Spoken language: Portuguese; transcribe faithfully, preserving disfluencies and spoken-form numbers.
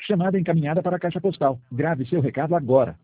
Chamada encaminhada para a caixa postal. Grave seu recado agora.